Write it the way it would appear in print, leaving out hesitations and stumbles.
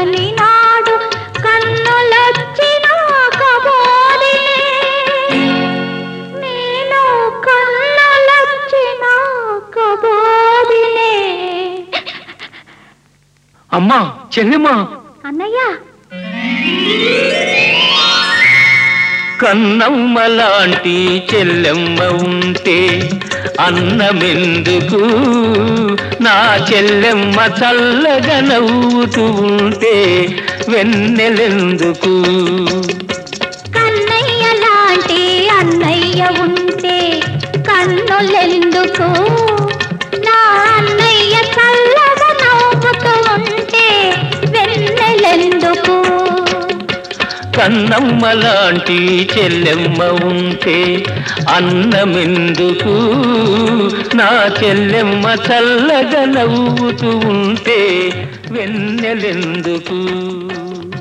కమ్మని నాడు కన్నులొచ్చిన కబోదినే నేను కన్నులొచ్చిన కబోదినే. అమ్మా చెల్లెమ్మా అన్నయ్య కన్నమ్మ లాంటి చెల్లెమ్మ ఉంటే అన్నమెందుకు నా చెల్లెమ్మ చల్లగా నవ్వుతూ ఉంటే వెన్నెలెందుకు. కన్నయ్య లాంటి అన్నయ్య ఉంటే కన్నులెందుకు నా అన్నయ్య చల్లగా నవ్వుతూ ఉంటే వెన్నెలెందుకు. కన్నమ్మ లాంటి చెల్లెమ్మ ఉంటే అన్నమెందుకు నా చెల్లెమ్మ చల్లగా నవ్వుతూ ఉంటే వెన్నెలెందుకు.